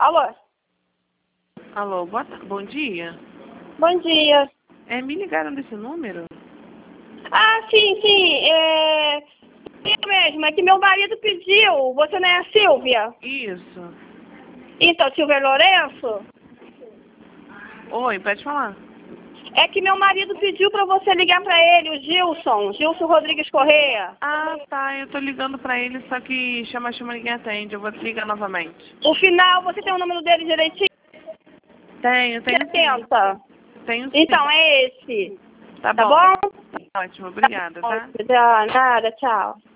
Alô? Alô, bom dia. Bom dia. Me ligaram desse número? Ah, sim. Eu mesmo. É que meu marido pediu. Você não é a Silvia? Isso. Então, Silvia Lourenço? Oi, pode falar. É que meu marido pediu pra você ligar pra ele, o Gilson Rodrigues Correia. Ah, tá. Eu tô ligando pra ele, só que chama, ninguém atende. Eu vou te ligar novamente. O final, você tem o número dele direitinho? Tenho sim. 70. Tenho sim. Então, é esse. Tá Tá bom? bom? Tá ótimo, obrigada, tá? Nada, tchau.